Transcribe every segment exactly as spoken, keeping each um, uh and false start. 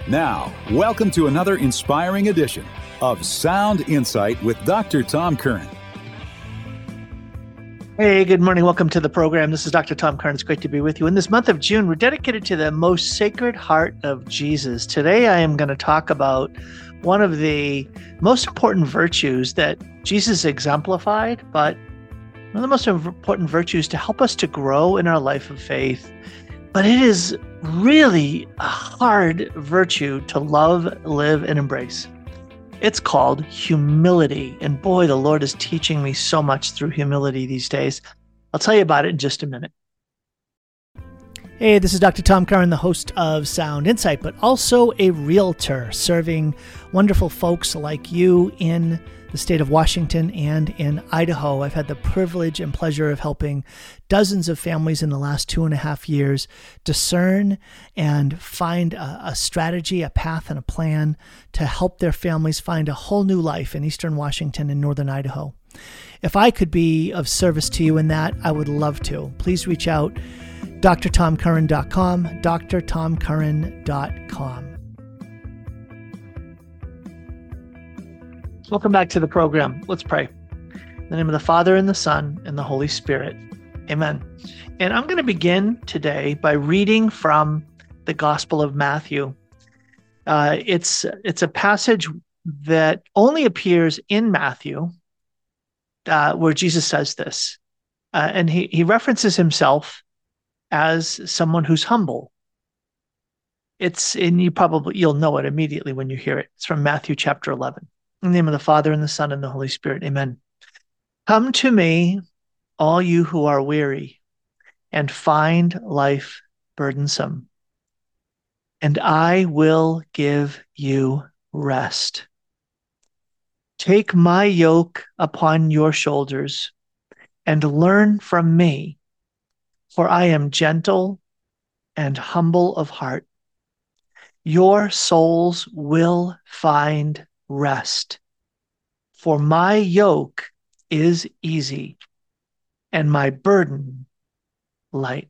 Now, welcome to another inspiring edition of Sound Insight with Doctor Tom Curran. Hey, good morning. Welcome to the program. This is Doctor Tom Curran. It's great to be with you. In this month of June, we're dedicated to the most sacred heart of Jesus. Today, I am going to talk about one of the most important virtues that Jesus exemplified, but one of the most important virtues to help us to grow in our life of faith. But it is really a hard virtue to love, live, and embrace. It's called humility. And boy, the Lord is teaching me so much through humility these days. I'll tell you about it in just a minute. Hey, this is Doctor Tom Curran, the host of Sound Insight, but also a realtor serving wonderful folks like you in the state of Washington and in Idaho. I've had the privilege and pleasure of helping dozens of families in the last two and a half years discern and find a, a strategy, a path, and a plan to help their families find a whole new life in Eastern Washington and Northern Idaho. If I could be of service to you in that, I would love to. Please reach out, d r tom curran dot com, d r tom curran dot com. Welcome back to the program. Let's pray. In the name of the Father, and the Son, and the Holy Spirit. Amen. And I'm going to begin today by reading from the Gospel of Matthew. Uh, it's, it's a passage that only appears in Matthew, uh, where Jesus says this. Uh, and he, he references himself as someone who's humble. It's, and you probably, you'll know it immediately when you hear it. It's from Matthew chapter eleven. In the name of the Father, and the Son, and the Holy Spirit. Amen. Come to me, all you who are weary and find life burdensome, and I will give you rest. Take my yoke upon your shoulders and learn from me, for I am gentle and humble of heart. Your souls will find rest, for my yoke is easy and my burden light.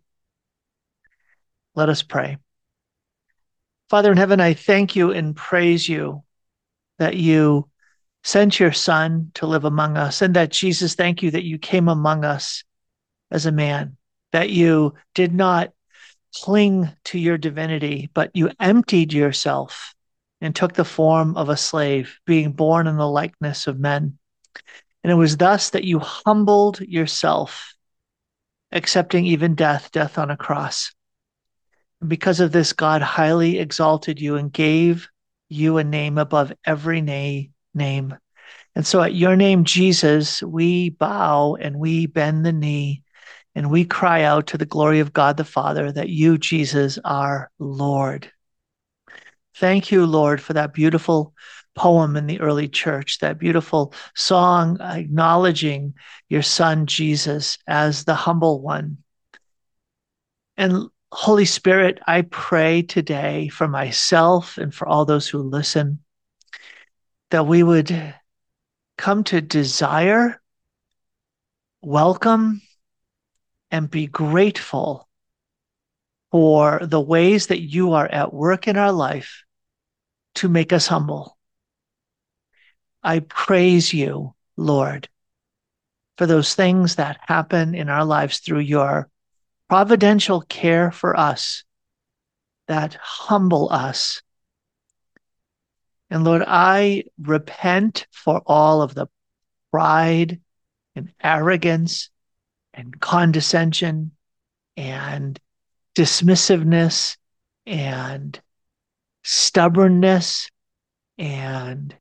Let us pray. Father in heaven, I thank you and praise you that you sent your Son to live among us, and that, Jesus, thank you that you came among us as a man, that you did not cling to your divinity, but you emptied yourself and took the form of a slave, being born in the likeness of men. And it was thus that you humbled yourself, accepting even death, death on a cross. And because of this, God highly exalted you and gave you a name above every na- name. And so at your name, Jesus, we bow and we bend the knee and we cry out to the glory of God the Father that you, Jesus, are Lord. Thank you, Lord, for that beautiful poem in the early church, that beautiful song acknowledging your Son, Jesus, as the humble one. And Holy Spirit, I pray today for myself and for all those who listen, that we would come to desire, welcome, and be grateful for the ways that you are at work in our life to make us humble. I praise you, Lord, for those things that happen in our lives through your providential care for us that humble us. And Lord, I repent for all of the pride and arrogance and condescension and dismissiveness and stubbornness and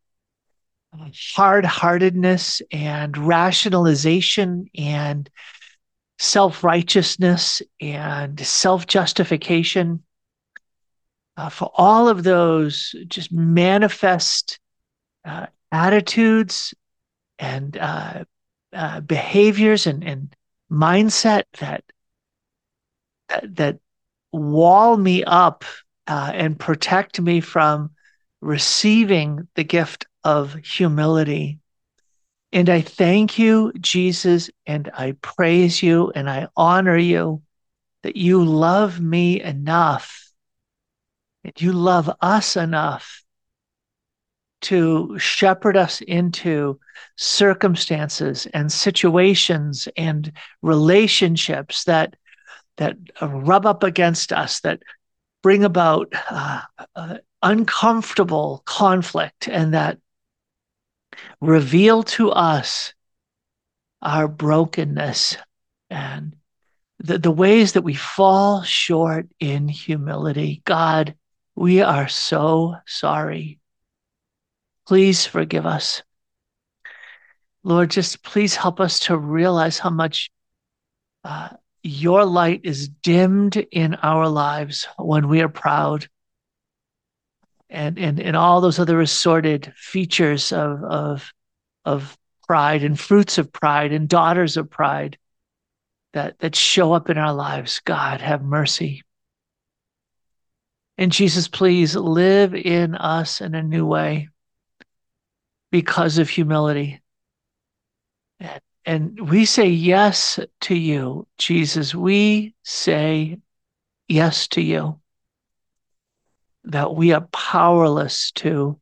hard-heartedness and rationalization and self-righteousness and self-justification. Uh, for all of those just manifest uh, attitudes and uh, uh, behaviors and, and mindset that that, that wall me up uh, and protect me from receiving the gift of humility. And I thank you, Jesus, and I praise you and I honor you that you love me enough You love us enough to shepherd us into circumstances and situations and relationships that that rub up against us, that bring about uh, uh, uncomfortable conflict, and that reveal to us our brokenness and the, the ways that we fall short in humility. God, we are so sorry. Please forgive us. Lord, just please help us to realize how much uh, your light is dimmed in our lives when we are proud, and, and, and all those other assorted features of, of, of pride and fruits of pride and daughters of pride that, that show up in our lives. God, have mercy. And Jesus, please live in us in a new way because of humility. And, and we say yes to you, Jesus. We say yes to you. That we are powerless to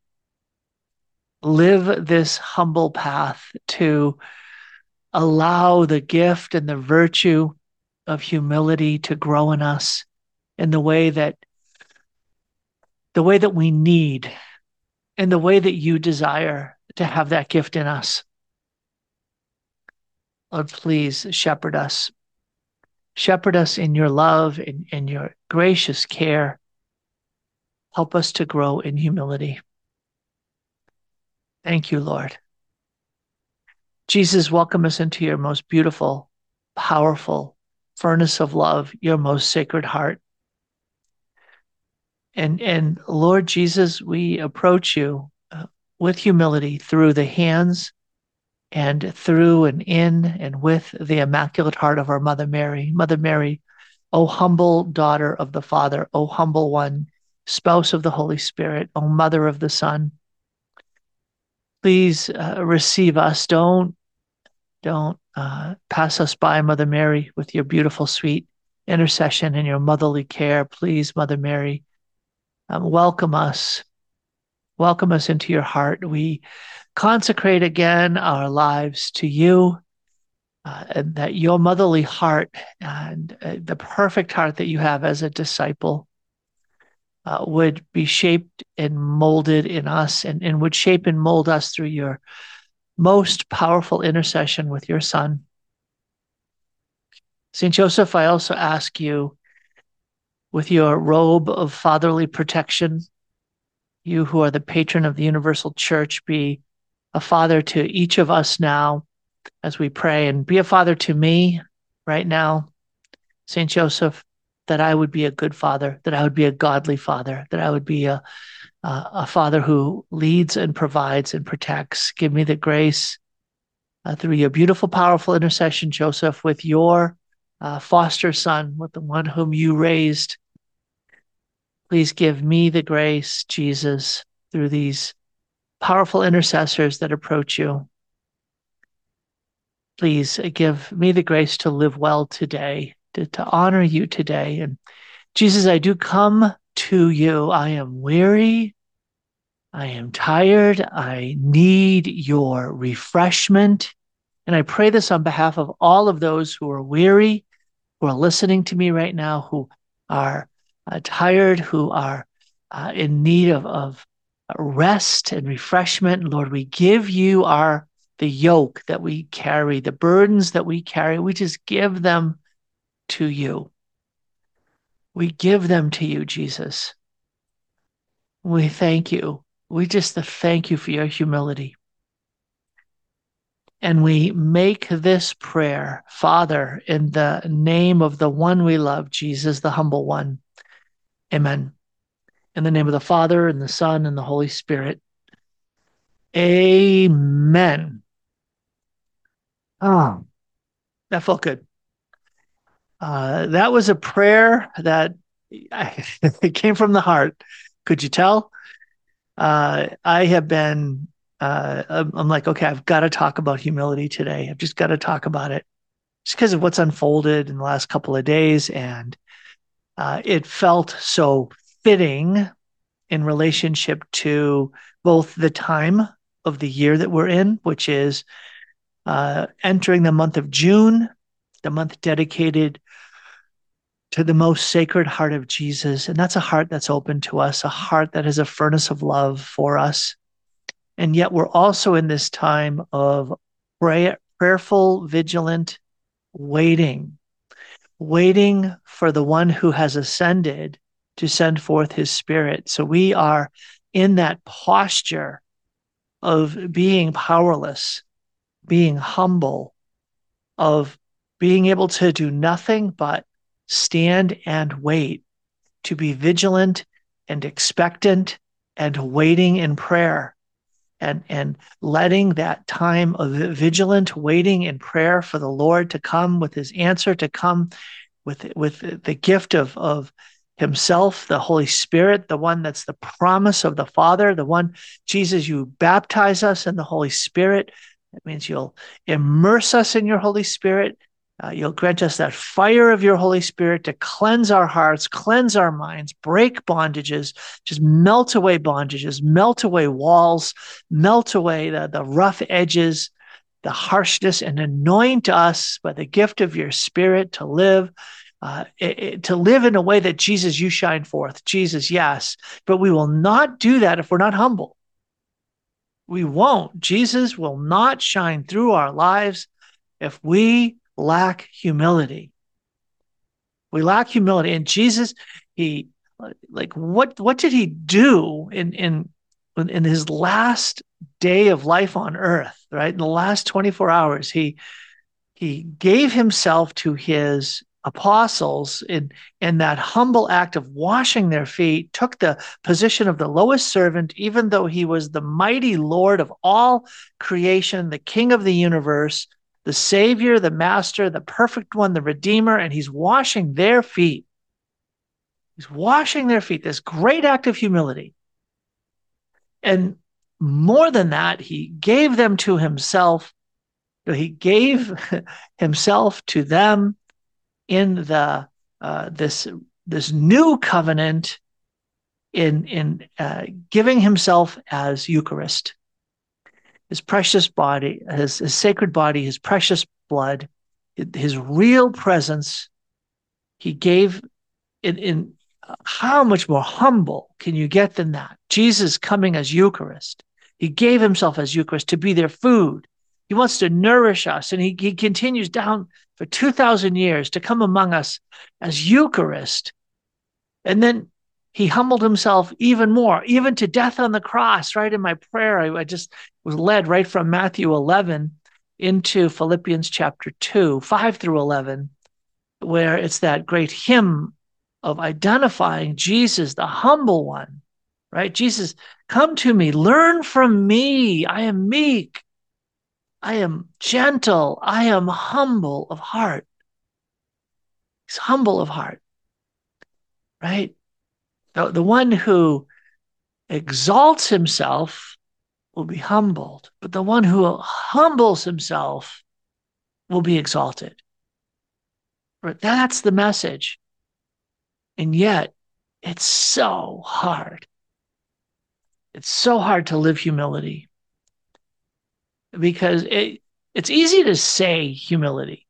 live this humble path, to allow the gift and the virtue of humility to grow in us in the way that the way that we need, and the way that you desire to have that gift in us. Lord, please shepherd us. Shepherd us in your love and in your gracious care. Help us to grow in humility. Thank you, Lord. Jesus, welcome us into your most beautiful, powerful furnace of love, your most sacred heart. And, and Lord Jesus, we approach you uh, with humility through the hands and through and in and with the Immaculate Heart of our Mother Mary. Mother Mary, O humble daughter of the Father, O humble one, spouse of the Holy Spirit, O Mother of the Son, please uh, receive us. Don't, don't uh, pass us by, Mother Mary, with your beautiful, sweet intercession and your motherly care. Please, Mother Mary, um, welcome us. Welcome us into your heart. We consecrate again our lives to you, uh, and that your motherly heart and uh, the perfect heart that you have as a disciple uh, would be shaped and molded in us, and, and would shape and mold us through your most powerful intercession with your Son. Saint Joseph, I also ask you, with your robe of fatherly protection, you who are the patron of the universal church, be a father to each of us now as we pray, and be a father to me right now, Saint Joseph, that I would be a good father, that I would be a godly father, that I would be a, a, a father who leads and provides and protects. Give me the grace uh, through your beautiful, powerful intercession, Joseph, with your uh, foster son, with the one whom you raised. Please give me the grace, Jesus, through these powerful intercessors that approach you. Please give me the grace to live well today, to, to honor you today. And Jesus, I do come to you. I am weary. I am tired. I need your refreshment. And I pray this on behalf of all of those who are weary, who are listening to me right now, who are uh, tired, who are uh, in need of, of rest and refreshment. Lord, we give you our the yoke that we carry, the burdens that we carry. We just give them to you. We give them to you, Jesus. We thank you. We just thank you for your humility. And we make this prayer, Father, in the name of the one we love, Jesus, the humble one. Amen. In the name of the Father, and the Son, and the Holy Spirit. Amen. Oh, that felt good. Uh, that was a prayer that I, it came from the heart. Could you tell? Uh, I have been, uh, I'm, I'm like, okay, I've got to talk about humility today. I've just got to talk about it just because of what's unfolded in the last couple of days. And uh, it felt so fitting in relationship to both the time of the year that we're in, which is uh, entering the month of June, the month dedicated to the most sacred heart of Jesus. And that's a heart that's open to us, a heart that has a furnace of love for us. And yet we're also in this time of pray- prayerful, vigilant waiting, waiting for the one who has ascended to send forth his Spirit. So we are in that posture of being powerless, being humble, of being able to do nothing but stand and wait, to be vigilant and expectant and waiting in prayer, and, and letting that time of vigilant waiting in prayer for the Lord to come with his answer, to come with, with the gift of, of himself, the Holy Spirit, the one that's the promise of the Father, the one, Jesus, you baptize us in the Holy Spirit. That means you'll immerse us in your Holy Spirit. Uh, you'll grant us that fire of your Holy Spirit to cleanse our hearts, cleanse our minds, break bondages, just melt away bondages, melt away walls, melt away the, the rough edges, the harshness, and anoint us by the gift of your Spirit to live, uh, it, it, to live in a way that, Jesus, you shine forth. Jesus, yes, but we will not do that if we're not humble. We won't. Jesus will not shine through our lives if we lack humility. We lack humility. And Jesus, he, like, what, what did he do in, in, in his last day of life on earth, right? In the last twenty-four hours, he, he gave himself to his apostles in, in that humble act of washing their feet, took the position of the lowest servant, even though he was the mighty Lord of all creation, the King of the universe, the Savior, the Master, the perfect one, the Redeemer, and he's washing their feet. He's washing their feet, this great act of humility. And more than that, he gave them to himself. He gave himself to them in the uh, this this new covenant, in in uh, giving himself as Eucharist. His precious body, his, his sacred body, his precious blood, his real presence, he gave in, in how much more humble can you get than that? Jesus coming as Eucharist. He gave himself as Eucharist to be their food. He wants to nourish us, and he, he continues down for two thousand years to come among us as Eucharist. And then he humbled himself even more, even to death on the cross, right? In my prayer, I, I just was led right from Matthew eleven into Philippians chapter two, five through eleven, where it's that great hymn of identifying Jesus, the humble one, right? Jesus, come to me, learn from me. I am meek. I am gentle. I am humble of heart. He's humble of heart, right? The, the one who exalts himself will be humbled, but the one who humbles himself will be exalted. Right? That's the message. And yet, it's so hard. It's so hard to live humility, because it, it's easy to say humility.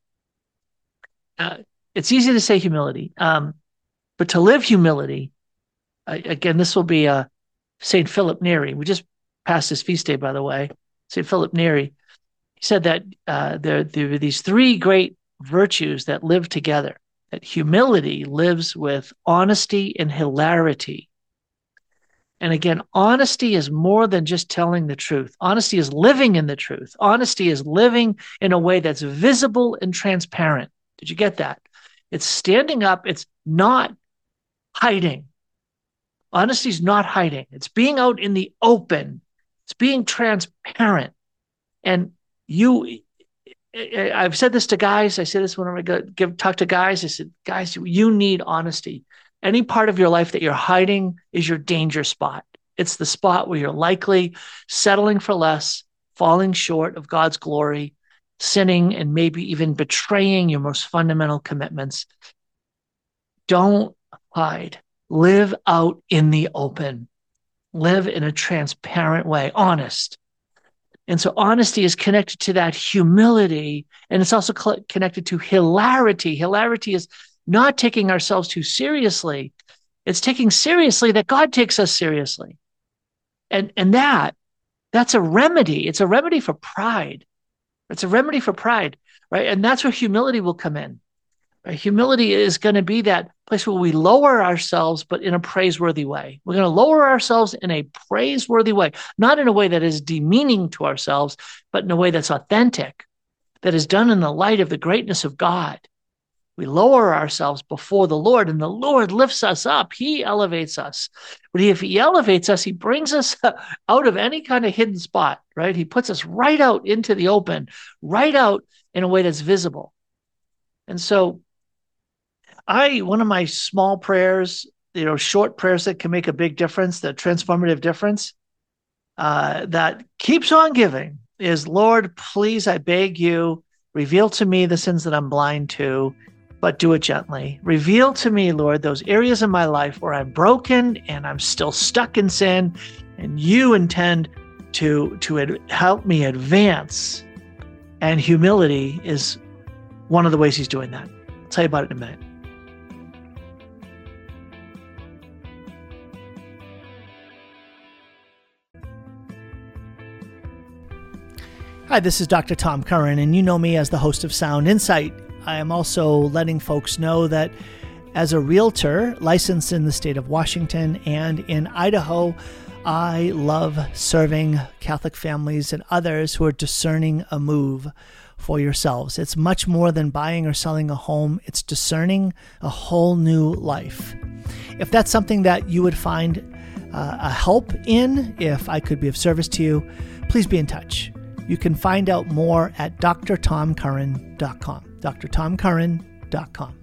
Uh, it's easy to say humility, um, but to live humility, again, this will be uh, Saint Philip Neri. We just passed his feast day, by the way. Saint Philip Neri. He said that uh, there, there are these three great virtues that live together. That humility lives with honesty and hilarity. And again, honesty is more than just telling the truth. Honesty is living in the truth. Honesty is living in a way that's visible and transparent. Did you get that? It's standing up. It's not hiding. Honesty is not hiding. It's being out in the open. It's being transparent. And you, I've said this to guys. I say this whenever I go, give, talk to guys. I said, guys, you need honesty. Any part of your life that you're hiding is your danger spot. It's the spot where you're likely settling for less, falling short of God's glory, sinning, and maybe even betraying your most fundamental commitments. Don't hide. Live out in the open. live in a transparent way, honest. And so honesty is connected to that humility, and it's also cl- connected to hilarity. Hilarity is not taking ourselves too seriously. It's taking seriously that God takes us seriously. And, and that, that's a remedy. It's a remedy for pride. It's a remedy for pride, right? And that's where humility will come in. Right? Humility is going to be that place where we lower ourselves, but in a praiseworthy way. We're going to lower ourselves in a praiseworthy way, not in a way that is demeaning to ourselves, but in a way that's authentic, that is done in the light of the greatness of God. We lower ourselves before the Lord, and the Lord lifts us up. He elevates us. But if he elevates us, he brings us out of any kind of hidden spot, right? He puts us right out into the open, right out in a way that's visible. And so I, one of my small prayers, you know, short prayers that can make a big difference, the transformative difference, uh, that keeps on giving is, Lord, please, I beg you, reveal to me the sins that I'm blind to, but do it gently. Reveal to me, Lord, those areas in my life where I'm broken and I'm still stuck in sin, and you intend to, to ad- help me advance. And humility is one of the ways he's doing that. I'll tell you about it in a minute. Hi, this is Doctor Tom Curran, and you know me as the host of Sound Insight. I am also letting folks know that as a realtor licensed in the state of Washington and in Idaho, I love serving Catholic families and others who are discerning a move for yourselves. It's much more than buying or selling a home. It's discerning a whole new life. If that's something that you would find uh, a help in, if I could be of service to you, please be in touch. You can find out more at d r tom curran dot com. d r tom curran dot com.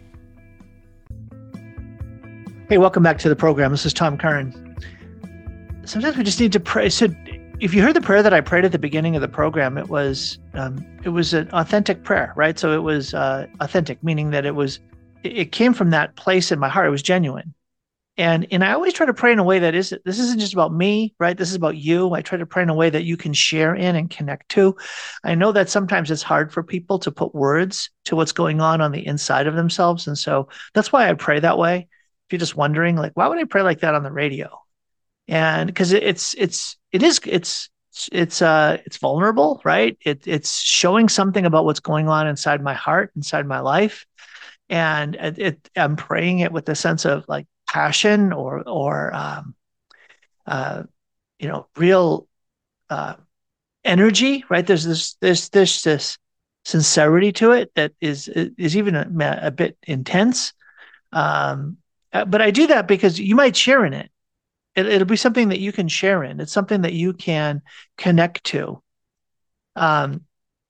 Hey, welcome back to the program. This is Tom Curran. Sometimes we just need to pray. So if you heard the prayer that I prayed at the beginning of the program, it was um, it was an authentic prayer, right? So it was uh, authentic, meaning that it was it came from that place in my heart. It was genuine. And and I always try to pray in a way that is, this isn't just about me, right? This is about you. I try to pray in a way that you can share in and connect to. I know that sometimes it's hard for people to put words to what's going on on the inside of themselves. And so that's why I pray that way. If you're just wondering, like, why would I pray like that on the radio? And because it, it's, it's, it is, it's, it's, uh, it's vulnerable, right? It, it's showing something about what's going on inside my heart, inside my life. And it, it I'm praying it with a sense of like, passion or or um, uh, you know, real uh, energy, right? There's this this this this sincerity to it that is is even a, a bit intense. Um, but I do that because you might share in it. it. It'll be something that you can share in. It's something that you can connect to. Um,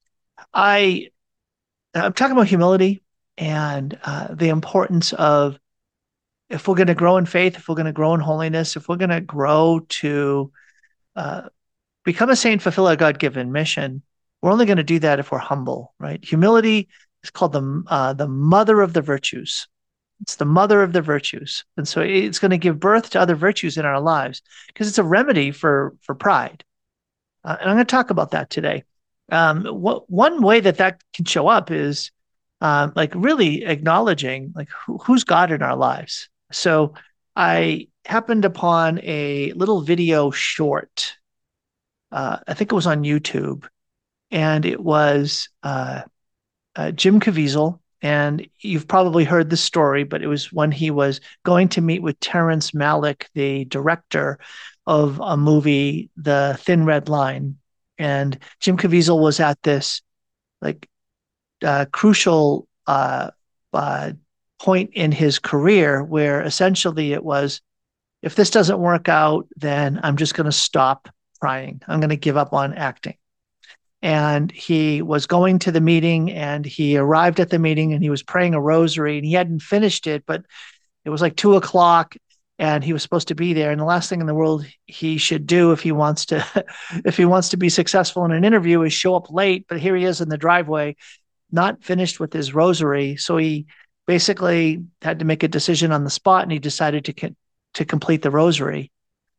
I I'm talking about humility and uh, the importance of, if we're going to grow in faith, if we're going to grow in holiness, if we're going to grow to uh, become a saint, fulfill our God-given mission, we're only going to do that if we're humble, right? Humility is called the uh, the mother of the virtues. It's the mother of the virtues. And so it's going to give birth to other virtues in our lives because it's a remedy for, for pride. Uh, and I'm going to talk about that today. Um, what, one way that that can show up is um, like really acknowledging like who, who's God in our lives. So I happened upon a little video short. Uh, I think it was on YouTube, and it was uh, uh, Jim Caviezel. And you've probably heard the story, but it was when he was going to meet with Terrence Malick, the director of a movie, The Thin Red Line. And Jim Caviezel was at this like uh, crucial uh, uh point in his career where essentially it was, if this doesn't work out, then I'm just going to stop trying. I'm going to give up on acting. And he was going to the meeting, and he arrived at the meeting, and he was praying a rosary, and he hadn't finished it, but it was like two o'clock and he was supposed to be there. And the last thing in the world he should do if he wants to, if he wants to be successful in an interview is show up late. But here he is in the driveway, not finished with his rosary. So he basically had to make a decision on the spot, and he decided to to complete the rosary.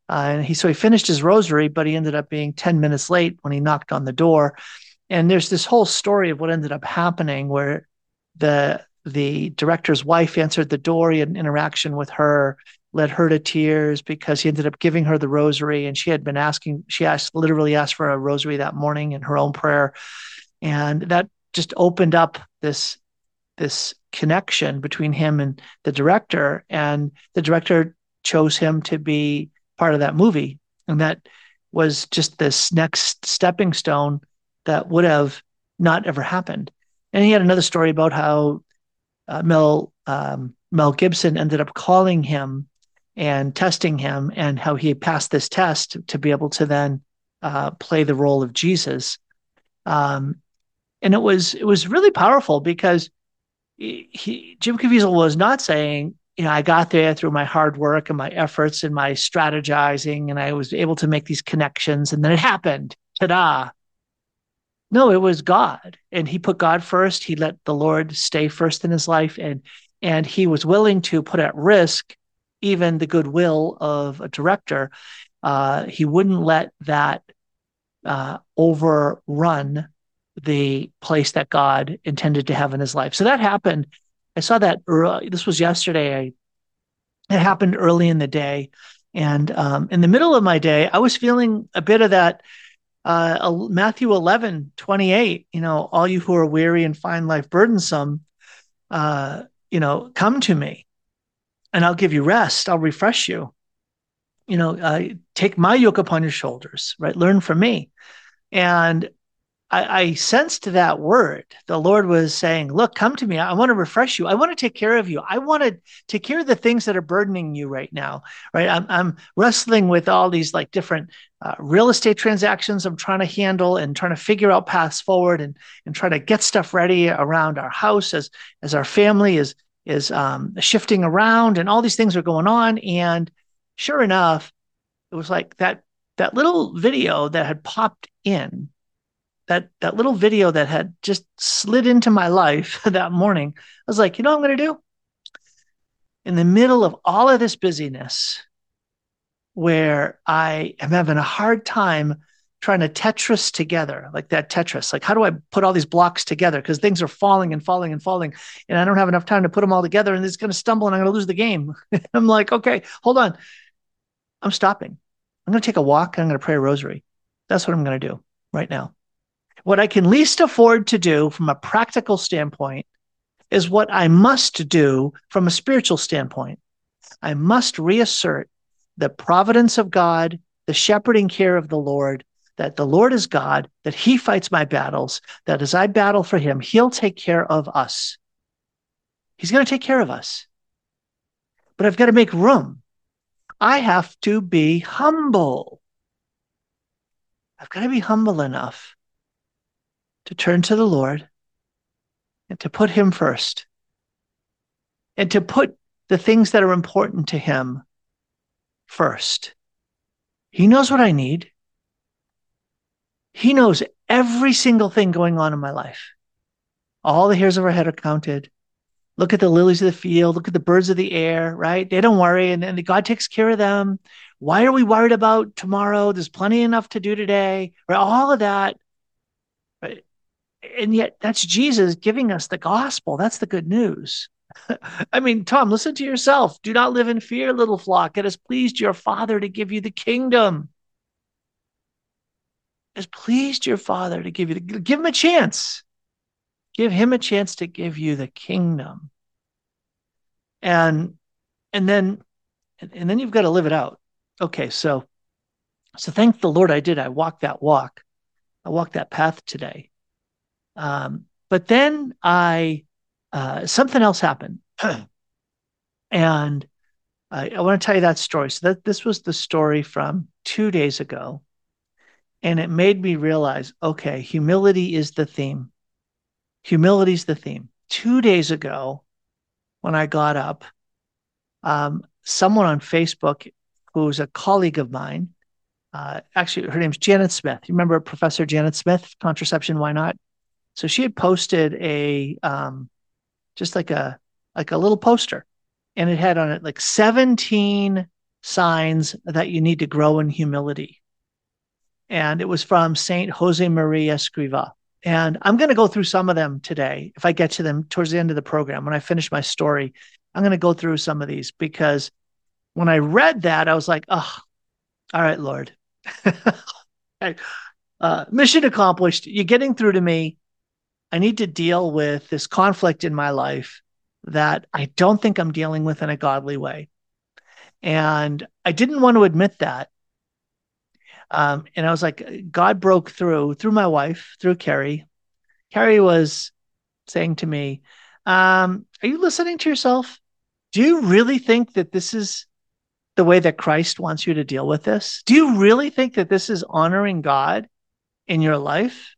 Uh, and he so he finished his rosary, but he ended up being ten minutes late when he knocked on the door. And there's this whole story of what ended up happening where the the director's wife answered the door. He had an interaction with her, led her to tears because he ended up giving her the rosary, and she had been asking, she asked, literally asked for a rosary that morning in her own prayer. And that just opened up this, this connection between him and the director. And the director chose him to be part of that movie. And that was just this next stepping stone that would have not ever happened. And he had another story about how uh, Mel um, Mel Gibson ended up calling him and testing him, and how he passed this test to be able to then uh, play the role of Jesus. Um, and it was it was really powerful because he, he, Jim Caviezel was not saying, you know, I got there through my hard work and my efforts and my strategizing, and I was able to make these connections, and then it happened. Ta-da! No, it was God, and he put God first. He let the Lord stay first in his life, and and he was willing to put at risk even the goodwill of a director. Uh, he wouldn't let that uh, overrun the place that God intended to have in his life. So that happened. I saw that early, this was yesterday. I, it happened early in the day, and um, in the middle of my day, I was feeling a bit of that. Uh, Matthew eleven twenty-eight, you know, all you who are weary and find life burdensome, uh, you know, come to me and I'll give you rest. I'll refresh you. You know, uh, take my yoke upon your shoulders, right? Learn from me. And I, I sensed that word. The Lord was saying, look, come to me. I want to refresh you. I want to take care of you. I want to take care of the things that are burdening you right now, right? I'm, I'm wrestling with all these like different uh, real estate transactions I'm trying to handle and trying to figure out paths forward, and, and trying to get stuff ready around our house as, as our family is, is um, shifting around, and all these things are going on. And sure enough, it was like that, that little video that had popped in, that that little video that had just slid into my life that morning. I was like, you know what I'm going to do? In the middle of all of this busyness, where I am having a hard time trying to Tetris together, like that Tetris, like how do I put all these blocks together? Because things are falling and falling and falling, and I don't have enough time to put them all together, and it's going to stumble and I'm going to lose the game. I'm like, okay, hold on. I'm stopping. I'm going to take a walk and I'm going to pray a rosary. That's what I'm going to do right now. What I can least afford to do from a practical standpoint is what I must do from a spiritual standpoint. I must reassert the providence of God, the shepherding care of the Lord, that the Lord is God, that he fights my battles, that as I battle for him, he'll take care of us. He's going to take care of us. But I've got to make room. I have to be humble. I've got to be humble enough to turn to the Lord and to put him first, and to put the things that are important to him first. He knows what I need. He knows every single thing going on in my life. All the hairs of our head are counted. Look at the lilies of the field. Look at the birds of the air, right? They don't worry, and, and God takes care of them. Why are we worried about tomorrow? There's plenty enough to do today, right? All of that. Right? And yet that's Jesus giving us the gospel. That's the good news. I mean, Tom, listen to yourself. Do not live in fear, little flock. It has pleased your Father to give you the kingdom. It has pleased your Father to give you the, give him a chance. Give him a chance to give you the kingdom. And, and then, and then you've got to live it out. Okay. So, so thank the Lord I did. I walked that walk. I walked that path today. Um, but then I, uh, something else happened. And I, I want to tell you that story. So that this was the story from two days ago. And it made me realize, okay, humility is the theme. Humility is the theme. Two days ago, when I got up, um, someone on Facebook who's a colleague of mine, uh, actually, her name's Janet Smith. You remember Professor Janet Smith, Contraception, Why Not? So she had posted a, um, just like a, like a little poster, and it had on it like seventeen signs that you need to grow in humility. And it was from Saint Jose Maria Escriva. And I'm going to go through some of them today. If I get to them towards the end of the program, when I finish my story, I'm going to go through some of these, because when I read that, I was like, oh, all right, Lord. uh, mission accomplished. You're getting through to me. I need to deal with this conflict in my life that I don't think I'm dealing with in a godly way. And I didn't want to admit that. Um, and I was like, God broke through, through my wife, through Carrie. Carrie was saying to me, um, are you listening to yourself? Do you really think that this is the way that Christ wants you to deal with this? Do you really think that this is honoring God in your life?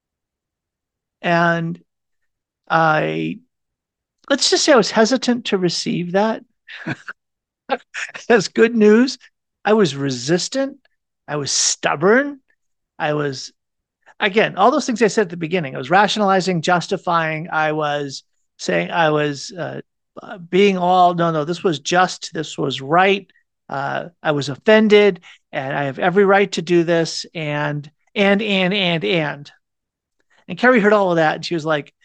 And I, let's just say I was hesitant to receive that as good news. I was resistant. I was stubborn. I was, again, all those things I said at the beginning. I was rationalizing, justifying. I was saying, I was uh, being all, no, no, this was just, this was right. Uh, I was offended, and I have every right to do this. And, and, and, and, and. And Carrie heard all of that, and she was like,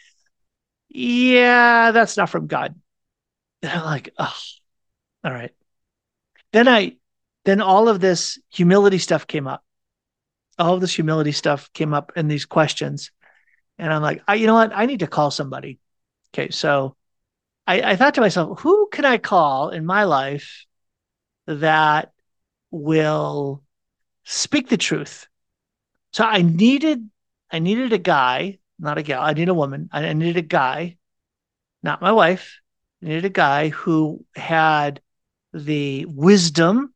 yeah, that's not from God. And I'm like, oh, all right. Then I, then all of this humility stuff came up. All of this humility stuff came up in these questions. And I'm like, I, you know what? I need to call somebody. Okay. So I, I thought to myself, who can I call in my life that will speak the truth? So I needed, I needed a guy, not a gal. I need a woman. I needed a guy, not my wife. I needed a guy who had the wisdom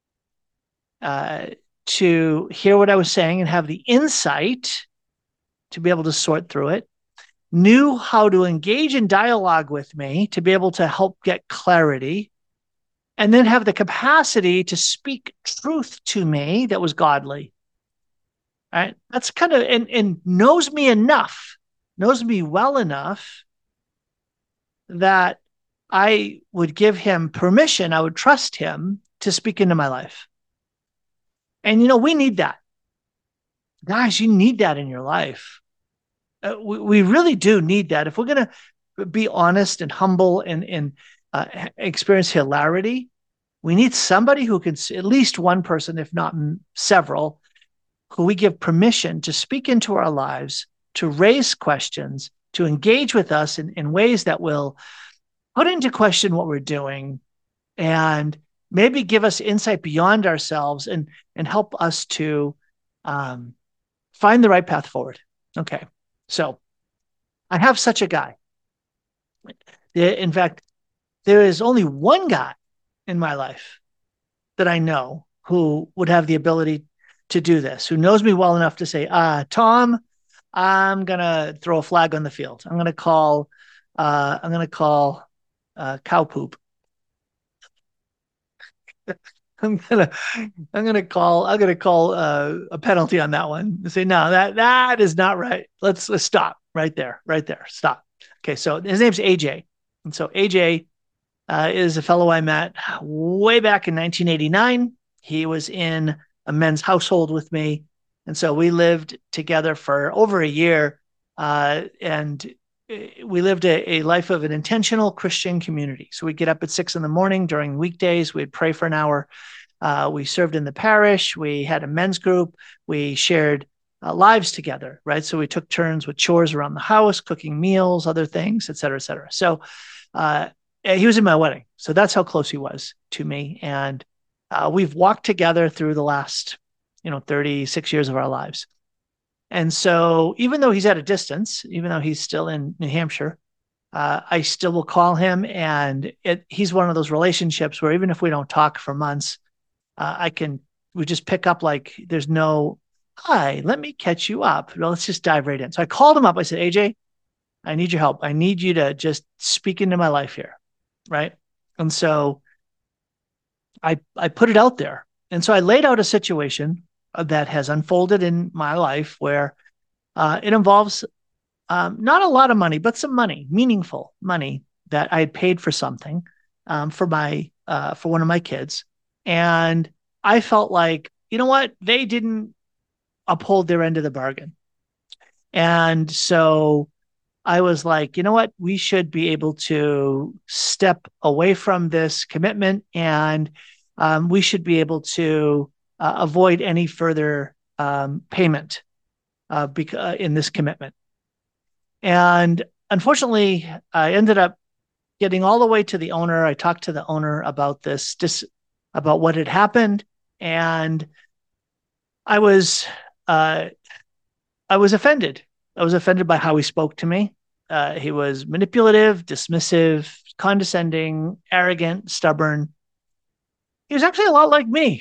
uh, to hear what I was saying and have the insight to be able to sort through it, knew how to engage in dialogue with me to be able to help get clarity, and then have the capacity to speak truth to me that was godly. All right. That's kind of, and, and knows me enough, knows me well enough that I would give him permission. I would trust him to speak into my life. And, you know, we need that. Guys, you need that in your life. Uh, we, we really do need that. If we're going to be honest and humble and, and uh, experience hilarity, we need somebody who can, at least one person, if not several, who we give permission to speak into our lives, to raise questions, to engage with us in, in ways that will put into question what we're doing, and maybe give us insight beyond ourselves, and, and help us to um, find the right path forward. Okay. So I have such a guy. In fact, there is only one guy in my life that I know who would have the ability to do this, who knows me well enough to say, uh, Tom, I'm going to throw a flag on the field. I'm going to call, uh, I'm going to call uh, cow poop. I'm gonna, I'm gonna call, I'm gonna call uh, a penalty on that one and say, no, that that is not right. Let's let's stop right there, right there, stop. Okay, so his name's A J, and so A J uh, is a fellow I met way back in nineteen eighty-nine. He was in a men's household with me, and so we lived together for over a year, uh, and we lived a, a life of an intentional Christian community. So we'd get up at six in the morning during weekdays. We'd pray for an hour. Uh, we served in the parish. We had a men's group. We shared uh, lives together, right? So we took turns with chores around the house, cooking meals, other things, et cetera, et cetera. So uh, he was in my wedding. So that's how close he was to me. And uh, we've walked together through the last, you know, thirty-six years of our lives. And so even though he's at a distance, even though he's still in New Hampshire, uh, I still will call him. And it, he's one of those relationships where even if we don't talk for months, uh, I can, we just pick up like there's no, hi, let me catch you up. Well, let's just dive right in. So I called him up. I said, A J, I need your help. I need you to just speak into my life here. Right. And so I, I put it out there. And so I laid out a situation that has unfolded in my life where uh, it involves um, not a lot of money, but some money, meaningful money that I had paid for something um, for my uh, for one of my kids, And I felt like, you know what? They didn't uphold their end of the bargain. And so I was like, you know what? We should be able to step away from this commitment, and um, we should be able to uh, avoid any further um, payment uh, bec- uh, in this commitment. And unfortunately, I ended up getting all the way to the owner. I talked to the owner about this, just about what had happened, and I was uh, I was offended. I was offended by how he spoke to me. Uh, he was manipulative, dismissive, condescending, arrogant, stubborn. He was actually a lot like me.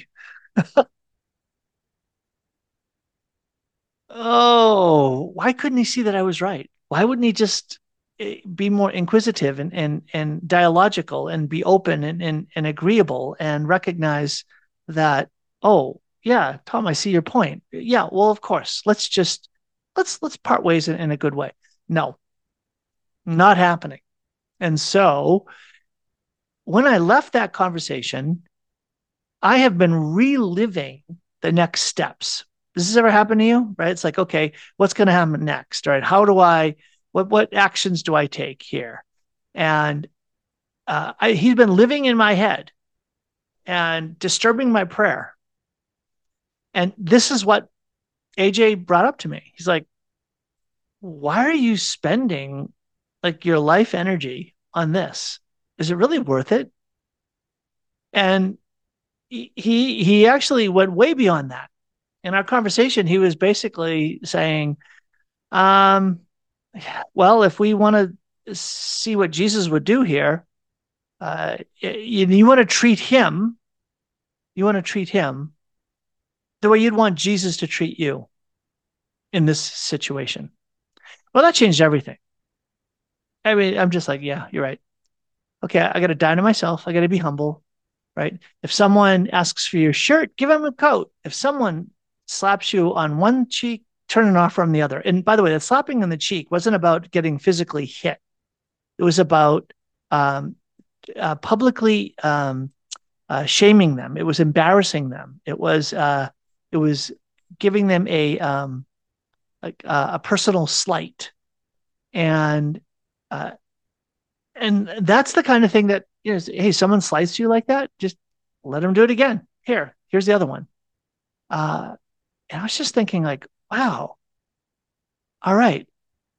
Oh, why couldn't he see that I was right? Why wouldn't he just eh, be more inquisitive and and and dialogical and be open and and, and agreeable and recognize that, oh yeah, Tom, I see your point. Yeah, well, of course. Let's just let's let's part ways in, in a good way. No, not happening. And so when I left that conversation, I have been reliving the next steps. Does this ever happen to you? Right? It's like, okay, what's going to happen next? Right? How do I, what, what actions do I take here? And uh, I, he's been living in my head and disturbing my prayer. And this is what A J brought up to me. He's like, why are you spending like your life energy on this? Is it really worth it? And he he actually went way beyond that. In our conversation, he was basically saying, um, well, if we want to see what Jesus would do here, uh, you, you want to treat him, you want to treat him the way you'd want Jesus to treat you in this situation. Well, that changed everything. I mean, I'm just like, yeah, you're right. Okay, I got to die to myself. I got to be humble, right? If someone asks for your shirt, give them a coat. If someone slaps you on one cheek, turn it off from the other. And by the way, the slapping on the cheek wasn't about getting physically hit. It was about um, uh, publicly um, uh, shaming them. It was embarrassing them. It was uh, it was giving them a um, a, a personal slight, and uh, and that's the kind of thing that, you know, hey, someone slices you like that, just let them do it again. Here, here's the other one. Uh, and I was just thinking, like, wow, all right.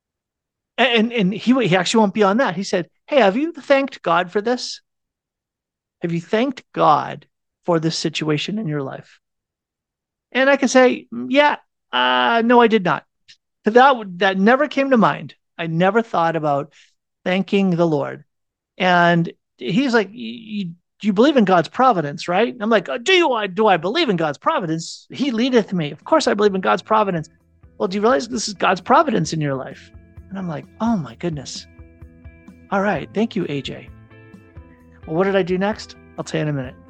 And and he he actually went beyond that. He said, hey, have you thanked God for this? Have you thanked God for this situation in your life? And I can say, yeah, uh, no, I did not. That that never came to mind. I never thought about thanking the Lord. And he's like, you, you believe in God's providence, right? I'm like, do you? Do I believe in God's providence? He leadeth me. Of course I believe in God's providence. Well, do you realize this is God's providence in your life? And I'm like, oh my goodness. All right. Thank you, A J. Well, what did I do next? I'll tell you in a minute.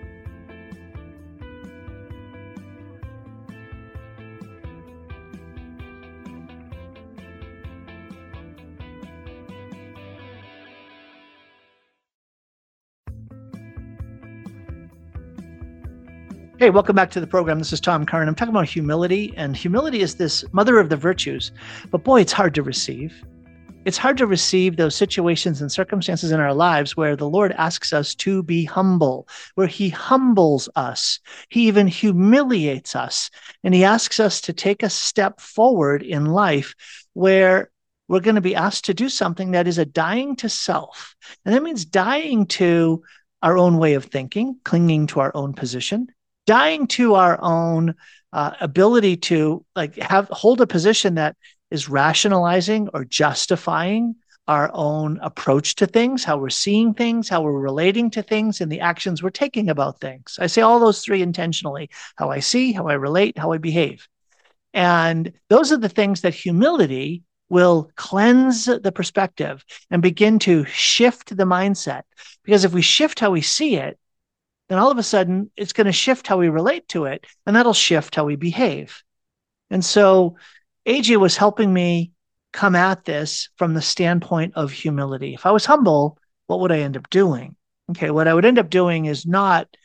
Hey, welcome back to the program. This is Tom Curran. I'm talking about humility, and humility is this mother of the virtues. But boy, it's hard to receive. It's hard to receive those situations and circumstances in our lives where the Lord asks us to be humble, where he humbles us. He even humiliates us, and he asks us to take a step forward in life where we're going to be asked to do something that is a dying to self. And that means dying to our own way of thinking, clinging to our own position, dying to our own uh, ability to like have hold a position that is rationalizing or justifying our own approach to things, how we're seeing things, how we're relating to things, and the actions we're taking about things. I say all those three intentionally: how I see, how I relate, how I behave. And those are the things that humility will cleanse the perspective and begin to shift the mindset. Because if we shift how we see it, then all of a sudden it's going to shift how we relate to it, and that'll shift how we behave. And so A J was helping me come at this from the standpoint of humility. If I was humble, what would I end up doing? Okay, what I would end up doing is not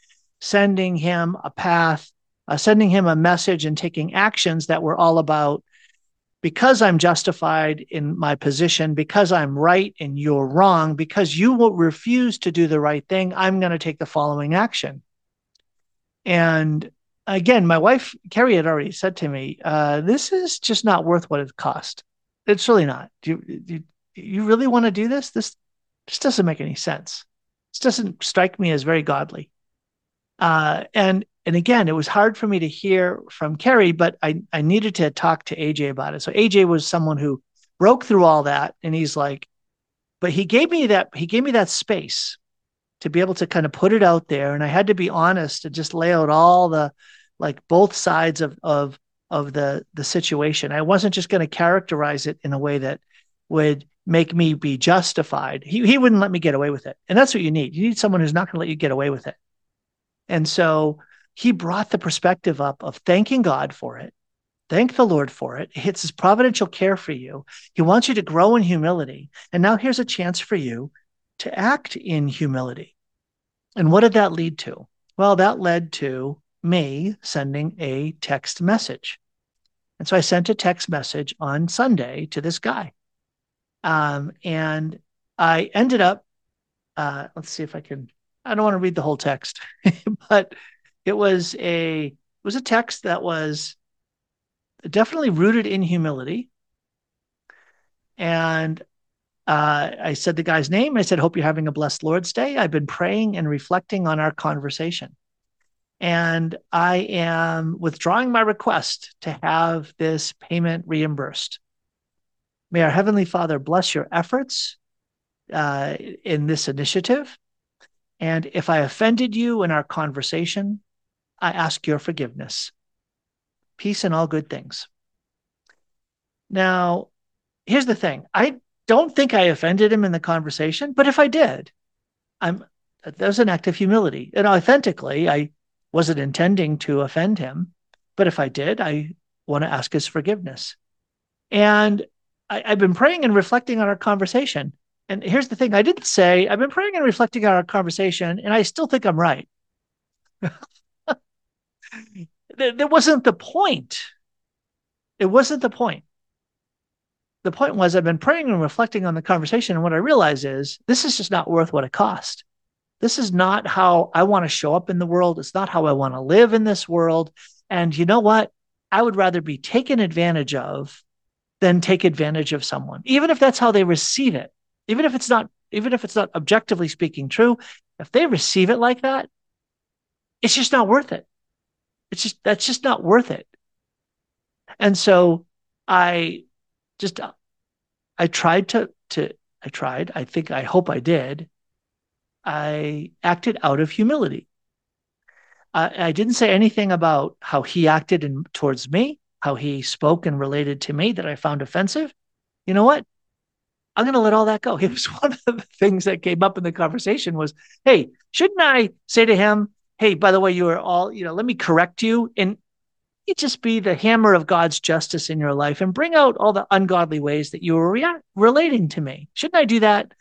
sending him a path, uh, sending him a message and taking actions that were all about, because I'm justified in my position, because I'm right and you're wrong, because you will refuse to do the right thing, I'm going to take the following action. And again, my wife, Carrie, had already said to me, uh, this is just not worth what it cost. It's really not. Do you, do you, you really want to do this? This just doesn't make any sense. This doesn't strike me as very godly. Uh, and and again, it was hard for me to hear from Carrie, but I, I needed to talk to A J about it. So A J was someone who broke through all that, and he's like, but he gave me that he gave me that space to be able to kind of put it out there, and I had to be honest and just lay out all the, like, both sides of of of the the situation. I wasn't just going to characterize it in a way that would make me be justified. He he wouldn't let me get away with it, and that's what you need. You need someone who's not going to let you get away with it. And so he brought the perspective up of thanking God for it. Thank the Lord for it. It's his providential care for you. He wants you to grow in humility. And now here's a chance for you to act in humility. And what did that lead to? Well, that led to me sending a text message. And so I sent a text message on Sunday to this guy. Um, and I ended up, uh, let's see if I can, I don't want to read the whole text, but it was a, it was a text that was definitely rooted in humility. And uh, I said the guy's name. I said, hope you're having a blessed Lord's Day. I've been praying and reflecting on our conversation. And I am withdrawing my request to have this payment reimbursed. May our Heavenly Father bless your efforts uh, in this initiative. And if I offended you in our conversation, I ask your forgiveness. Peace and all good things. Now, here's the thing. I don't think I offended him in the conversation, but if I did, I'm there's an act of humility. And authentically, I wasn't intending to offend him, but if I did, I want to ask his forgiveness. And I, I've been praying and reflecting on our conversation. And here's the thing. I didn't say, I've been praying and reflecting on our conversation, and I still think I'm right. That wasn't the point. It wasn't the point. The point was, I've been praying and reflecting on the conversation, and what I realize is this is just not worth what it cost. This is not how I want to show up in the world. It's not how I want to live in this world. And you know what? I would rather be taken advantage of than take advantage of someone, even if that's how they receive it. Even if it's not, even if it's not objectively speaking true, if they receive it like that, it's just not worth it. It's just, that's just not worth it. And so I just, I tried to, to, I tried, I think, I hope I did. I acted out of humility. I, I didn't say anything about how he acted in, towards me, how he spoke and related to me that I found offensive. You know what? I'm going to let all that go. It was one of the things that came up in the conversation was, hey, shouldn't I say to him, hey, by the way, you are all, you know, let me correct you. And it just be the hammer of God's justice in your life and bring out all the ungodly ways that you were rea- relating to me. Shouldn't I do that?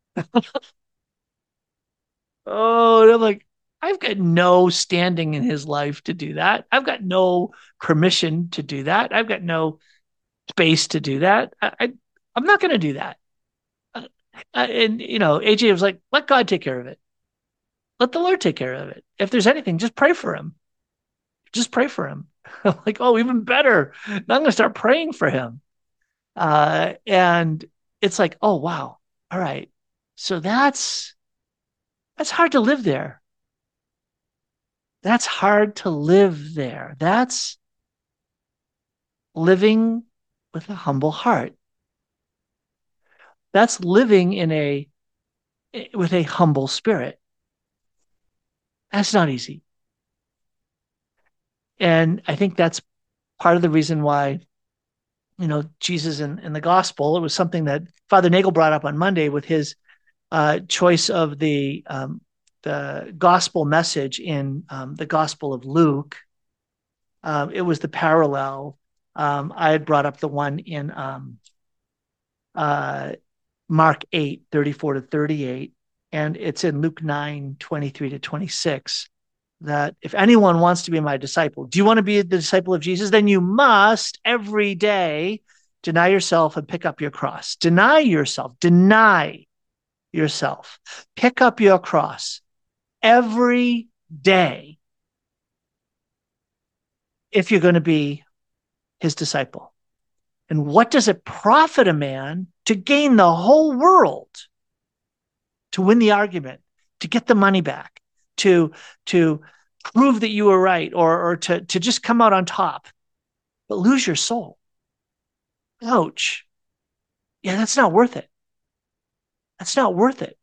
Oh, and I'm like, I've got no standing in his life to do that. I've got no permission to do that. I've got no space to do that. I, I, I'm not going to do that. Uh, and, you know, A J was like, let God take care of it. Let the Lord take care of it. If there's anything, just pray for him. Just pray for him. I'm like, oh, even better. Now I'm going to start praying for him. Uh, and it's like, oh, wow. All right. So that's, that's hard to live there. That's hard to live there. That's living with a humble heart. That's living in a, with a humble spirit. That's not easy. And I think that's part of the reason why, you know, Jesus in, in the gospel, it was something that Father Nagel brought up on Monday with his uh, choice of the um, the gospel message in um, the Gospel of Luke. Um, it was the parallel. Um, I had brought up the one in um, uh, Mark eight, thirty-four to thirty-eight, and it's in Luke nine, twenty-three to twenty-six. that if anyone wants to be my disciple, do you want to be the disciple of Jesus? Then you must every day deny yourself and pick up your cross. Deny yourself. Deny yourself. Pick up your cross every day if you're going to be his disciple. And what does it profit a man to gain the whole world, to win the argument, to get the money back, to, to prove that you were right, or, or to, to just come out on top, but lose your soul? Ouch. Yeah, that's not worth it. That's not worth it.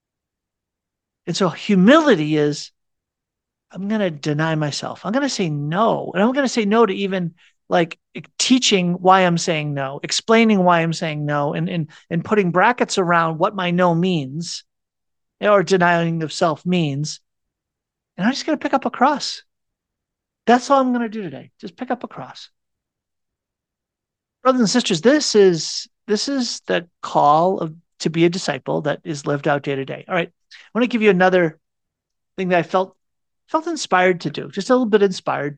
And so humility is, I'm going to deny myself. I'm going to say no. And I'm going to say no to even like teaching why I'm saying no, explaining why I'm saying no, and, and, and putting brackets around what my no means, or denying of self means. And I'm just going to pick up a cross. That's all I'm going to do today. Just pick up a cross. Brothers and sisters, this is, this is the call of, to be a disciple that is lived out day to day. All right. I want to give you another thing that I felt, felt inspired to do, just a little bit inspired.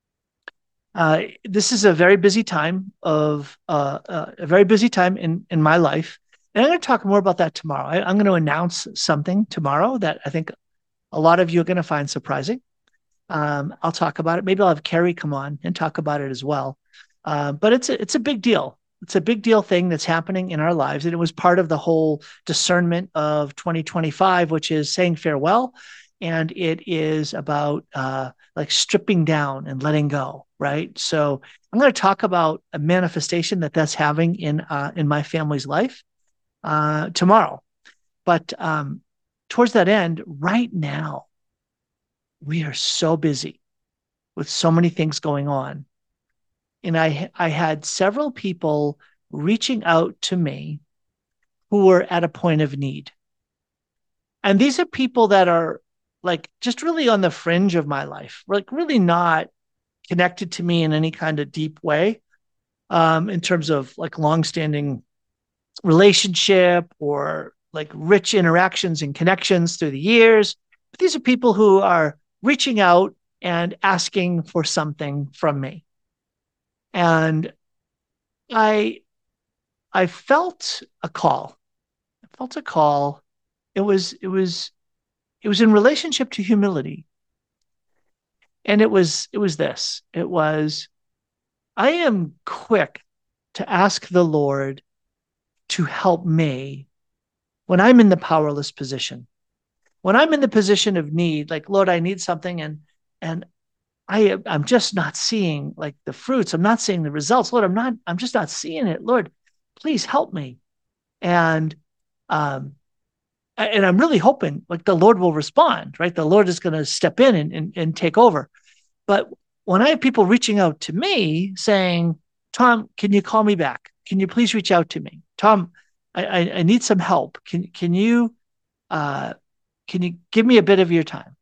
Uh, this is a very busy time of uh, uh, a very busy time in, in my life. And I'm going to talk more about that tomorrow. I, I'm going to announce something tomorrow that I think a lot of you are going to find surprising. Um, I'll talk about it. Maybe I'll have Carrie come on and talk about it as well. Uh, but it's a, it's a big deal. It's a big deal thing that's happening in our lives. And it was part of the whole discernment of twenty twenty-five, which is saying farewell. And it is about uh, like stripping down and letting go, right? So I'm going to talk about a manifestation that that's having in uh, in my family's life uh, tomorrow. But um, towards that end, right now, we are so busy with so many things going on. And I I had several people reaching out to me who were at a point of need. And these are people that are like just really on the fringe of my life, like really not connected to me in any kind of deep way, um, in terms of like longstanding relationship or like rich interactions and connections through the years. But these are people who are reaching out and asking for something from me. And I, I felt a call. I felt a call. It was, it was, It was in relationship to humility. And it was, it was this, it was, I am quick to ask the Lord to help me when I'm in the powerless position, when I'm in the position of need, like, Lord, I need something. And, and I, I'm just not seeing like the fruits. I'm not seeing the results. Lord, I'm not, I'm just not seeing it. Lord, please help me. And, um, And I'm really hoping like the Lord will respond, right? The Lord is going to step in and, and, and take over. But when I have people reaching out to me saying, Tom, can you call me back? Can you please reach out to me? Tom, I, I, I need some help. Can, can you, uh, can you give me a bit of your time?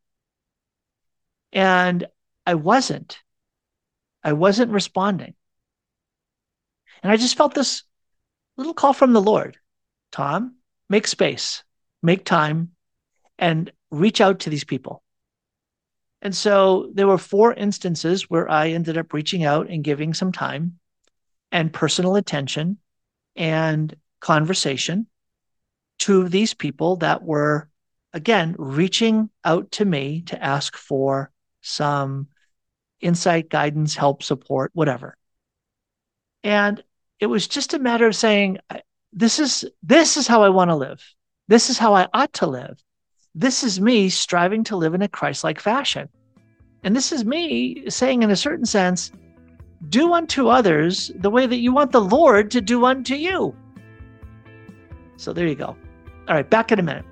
And I wasn't, I wasn't responding. And I just felt this little call from the Lord. Tom, make space. Make time and reach out to these people. And so there were four instances where I ended up reaching out and giving some time and personal attention and conversation to these people that were, again, reaching out to me to ask for some insight, guidance, help, support, whatever. And it was just a matter of saying, this is, this is how I want to live. This is how I ought to live. This is me striving to live in a Christ-like fashion. And this is me saying, in a certain sense, do unto others the way that you want the Lord to do unto you. So there you go. All right, back in a minute.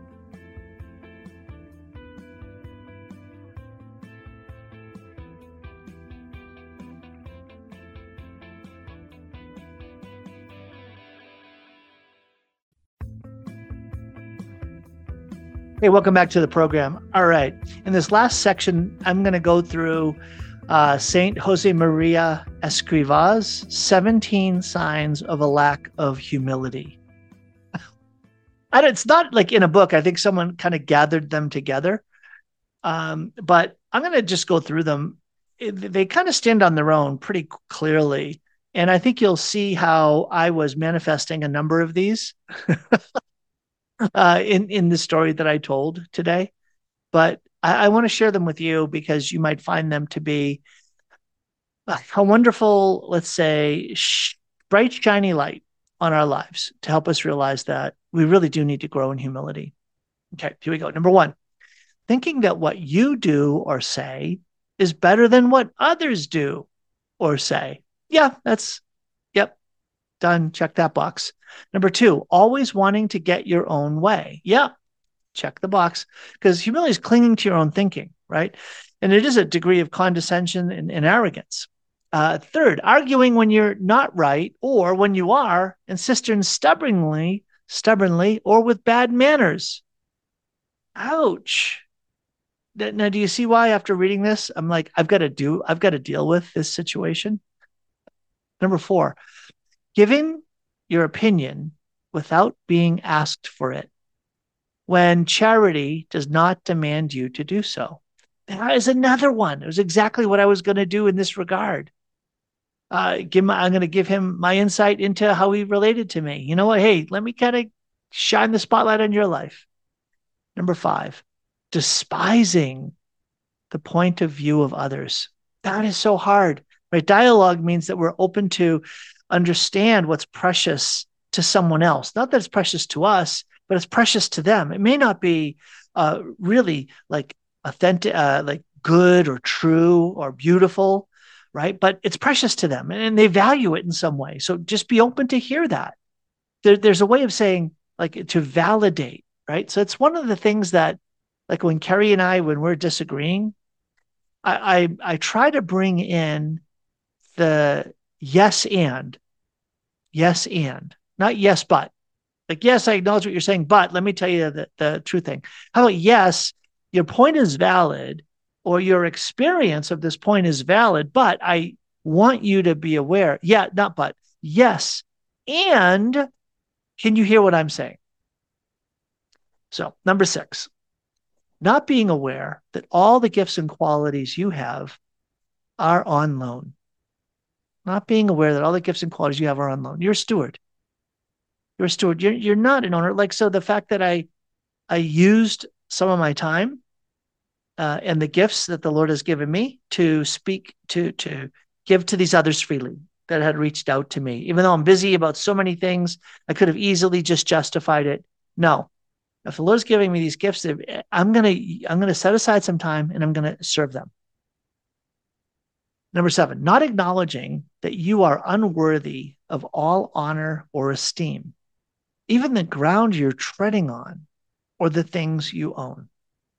Hey, welcome back to the program. All right. In this last section, I'm going to go through uh, Saint Jose Maria Escriva's seventeen Signs of a Lack of Humility. And it's not like in a book. I think someone kind of gathered them together. Um, but I'm going to just go through them. They kind of stand on their own pretty clearly. And I think you'll see how I was manifesting a number of these uh, in, in the story that I told today. But I, I want to share them with you because you might find them to be a wonderful, let's say, sh- bright, shiny light on our lives to help us realize that we really do need to grow in humility. Okay, here we go. Number one, thinking that what you do or say is better than what others do or say. Yeah, that's, yep, done. Check that box. Number two, always wanting to get your own way. Yeah, check the box, because humility is clinging to your own thinking, right? And it is a degree of condescension and, and arrogance. Uh, third, arguing when you're not right, or when you are, insisting stubbornly, stubbornly, or with bad manners. Ouch. Now, do you see why after reading this, I'm like, I've got to do, I've got to deal with this situation? Number four, giving your opinion without being asked for it when charity does not demand you to do so. That is another one. It was exactly what I was going to do in this regard. Uh, give my, I'm going to give him my insight into how he related to me. You know what? Hey, let me kind of shine the spotlight on your life. Number five, despising the point of view of others. That is so hard, right? Dialogue means that we're open to understand what's precious to someone else. Not that it's precious to us, but it's precious to them. It may not be uh, really like authentic, uh, like good or true or beautiful, right? But it's precious to them and they value it in some way. So just be open to hear that. There, there's a way of saying like to validate, right? So it's one of the things that, like when Kerry and I, when we're disagreeing, I, I, I try to bring in the yes and, yes and, not yes but. Like, yes, I acknowledge what you're saying, but let me tell you the, the true thing. How about, yes, your point is valid, or your experience of this point is valid, but I want you to be aware. Yeah, not but. Yes. And can you hear what I'm saying? So, number six, not being aware that all the gifts and qualities you have are on loan. Not being aware that all the gifts and qualities you have are on loan. You're a steward. You're a steward. You're, you're not an owner. Like, so the fact that I, I used some of my time uh, and the gifts that the Lord has given me to speak, to, to give to these others freely that had reached out to me. Even though I'm busy about so many things, I could have easily just justified it. No. If the Lord's giving me these gifts, I'm going to, I'm going to set aside some time and I'm going to serve them. Number seven, not acknowledging that you are unworthy of all honor or esteem, even the ground you're treading on or the things you own.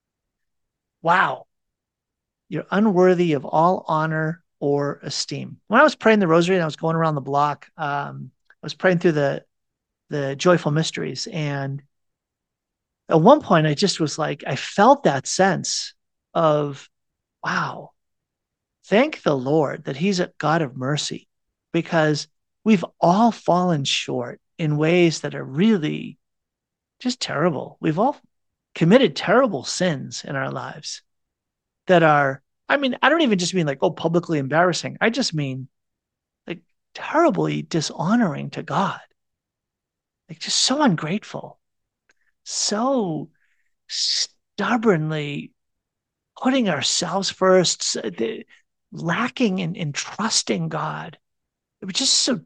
Wow. You're unworthy of all honor or esteem. When I was praying the rosary and I was going around the block, um, I was praying through the, the joyful mysteries. And at one point I just was like, I felt that sense of, wow, thank the Lord that he's a God of mercy, because we've all fallen short in ways that are really just terrible. We've all committed terrible sins in our lives that are, I mean, I don't even just mean like, oh, publicly embarrassing. I just mean like terribly dishonoring to God. Like just so ungrateful, so stubbornly putting ourselves first, the, lacking in, in trusting God. It was just so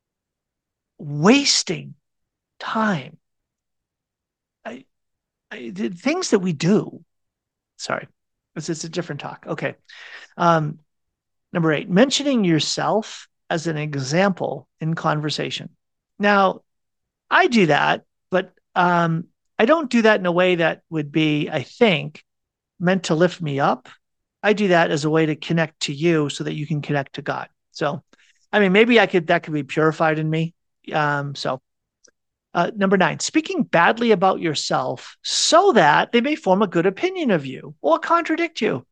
wasting time. I, I the things that we do. Sorry, it's, it's a different talk. Okay. Um, number eight, mentioning yourself as an example in conversation. Now, I do that, but um, I don't do that in a way that would be, I think, meant to lift me up. I do that as a way to connect to you so that you can connect to God. So, I mean, maybe I could, that could be purified in me. Um, so, uh, number nine, speaking badly about yourself so that they may form a good opinion of you or contradict you.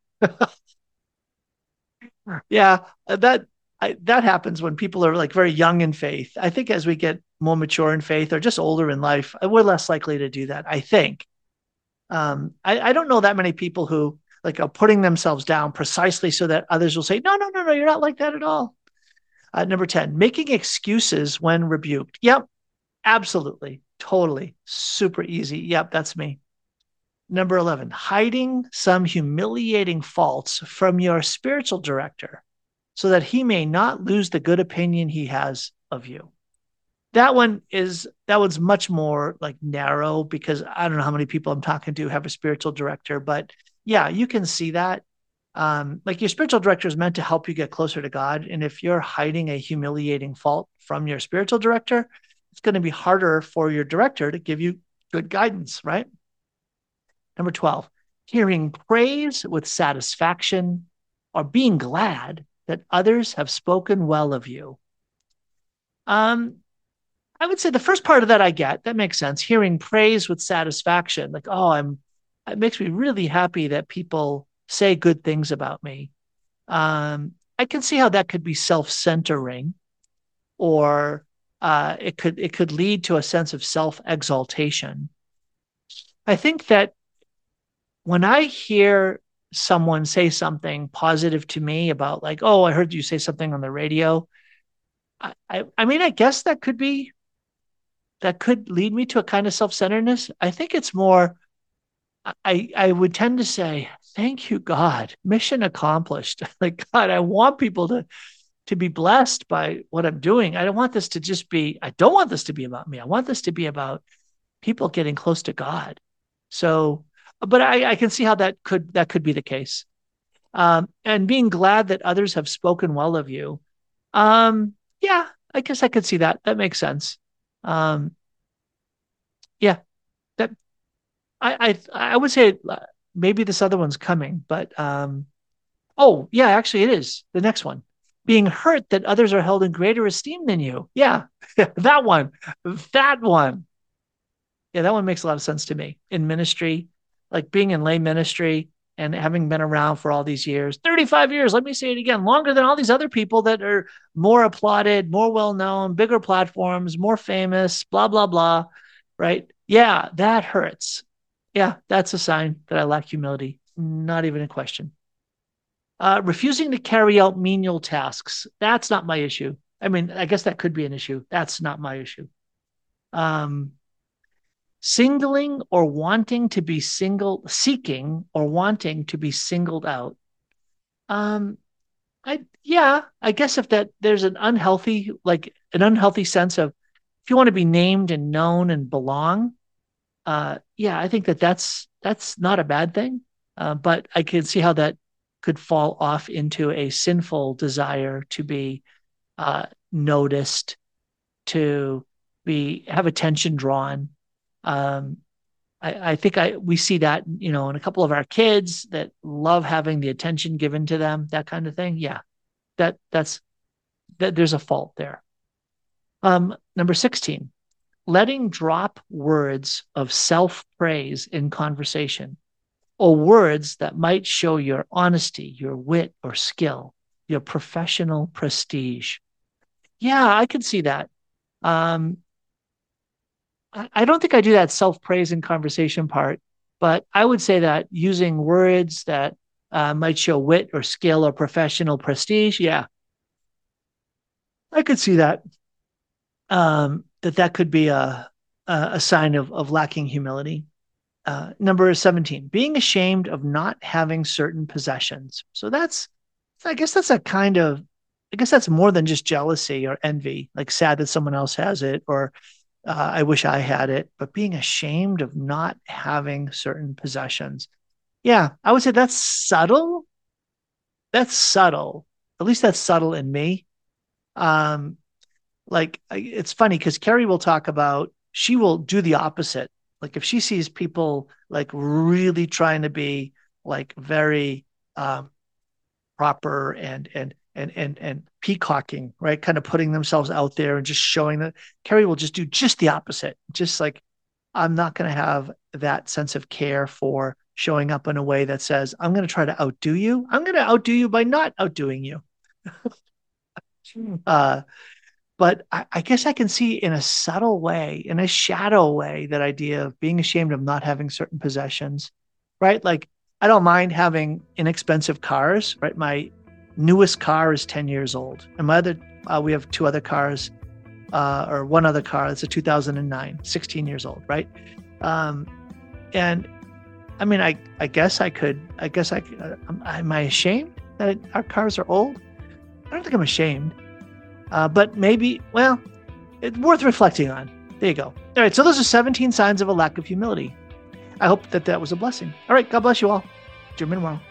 Yeah, that, I, that happens when people are like very young in faith. I think as we get more mature in faith or just older in life, we're less likely to do that, I think. Um, I, I don't know that many people who like uh, putting themselves down precisely so that others will say, no, no, no, no, you're not like that at all. Uh, number ten, making excuses when rebuked. Yep, absolutely, totally, super easy. Yep, that's me. Number eleven, hiding some humiliating faults from your spiritual director so that he may not lose the good opinion he has of you. That one is that one's much more like narrow because I don't know how many people I'm talking to have a spiritual director, but yeah, you can see that. Um, like your spiritual director is meant to help you get closer to God. And if you're hiding a humiliating fault from your spiritual director, it's going to be harder for your director to give you good guidance, right? Number twelve, hearing praise with satisfaction or being glad that others have spoken well of you. Um, I would say the first part of that I get, that makes sense. Hearing praise with satisfaction, like, oh, I'm, it makes me really happy that people say good things about me. Um, I can see how that could be self-centering, or uh, it could it could lead to a sense of self-exaltation. I think that when I hear someone say something positive to me about, like, oh, I heard you say something on the radio. I, I, I mean, I guess that could be that could lead me to a kind of self-centeredness. I think it's more, I, I would tend to say, thank you, God, mission accomplished. Like, God, I want people to, to be blessed by what I'm doing. I don't want this to just be, I don't want this to be about me. I want this to be about people getting close to God. So, but I, I can see how that could, that could be the case. Um, and being glad that others have spoken well of you. Um, yeah, I guess I could see that. That makes sense. Um, yeah, that I, I I would say maybe this other one's coming, but um, oh yeah, actually it is the next one. Being hurt that others are held in greater esteem than you. Yeah, that one, that one. Yeah, that one makes a lot of sense to me in ministry, like being in lay ministry and having been around for all these years, thirty-five years. Let me say it again, longer than all these other people that are more applauded, more well known, bigger platforms, more famous, blah blah blah. Right? Yeah, that hurts. Yeah, that's a sign that I lack humility. Not even a question. Uh, refusing to carry out menial tasks. That's not my issue. I mean, I guess that could be an issue. That's not my issue. Um, singling or wanting to be single, seeking or wanting to be singled out. Um, I yeah, I guess if that there's an unhealthy, like an unhealthy sense of if you want to be named and known and belong, uh, yeah, I think that that's that's not a bad thing. Uh, but I can see how that could fall off into a sinful desire to be uh, noticed, to be have attention drawn. Um, I, I think I we see that, you know, in a couple of our kids that love having the attention given to them, that kind of thing. Yeah, that that's that there's a fault there. Um, number sixteen, letting drop words of self-praise in conversation, or words that might show your honesty, your wit or skill, your professional prestige. Yeah, I could see that. Um, I don't think I do that self-praise and conversation part, but I would say that using words that uh, might show wit or skill or professional prestige, yeah, I could see that. Um, that that could be a a, a sign of of lacking humility. Uh, number seventeen, being ashamed of not having certain possessions. So that's, I guess that's a kind of, I guess that's more than just jealousy or envy, like sad that someone else has it, or uh, I wish I had it, but being ashamed of not having certain possessions. Yeah, I would say that's subtle. That's subtle. At least that's subtle in me. Um, like it's funny because Carrie will talk about, she will do the opposite. Like if she sees people like really trying to be like very um, proper and and and and and peacocking, right? Kind of putting themselves out there and just showing that, Carrie will just do just the opposite. Just like, I'm not going to have that sense of care for showing up in a way that says, I'm going to try to outdo you. I'm going to outdo you by not outdoing you. uh, but I, I guess I can see in a subtle way, in a shadow way, that idea of being ashamed of not having certain possessions, right? Like I don't mind having inexpensive cars, right? My newest car is ten years old. And my other, uh, we have two other cars, uh, or one other car. It's a two thousand nine, sixteen years old, right? Um, and I mean, I, I guess I could, I guess I could, uh, am I ashamed that our cars are old? I don't think I'm ashamed. Uh, but maybe, well, it's worth reflecting on. There you go. All right. So those are seventeen signs of a lack of humility. I hope that that was a blessing. All right. God bless you all. Jim and tomorrow.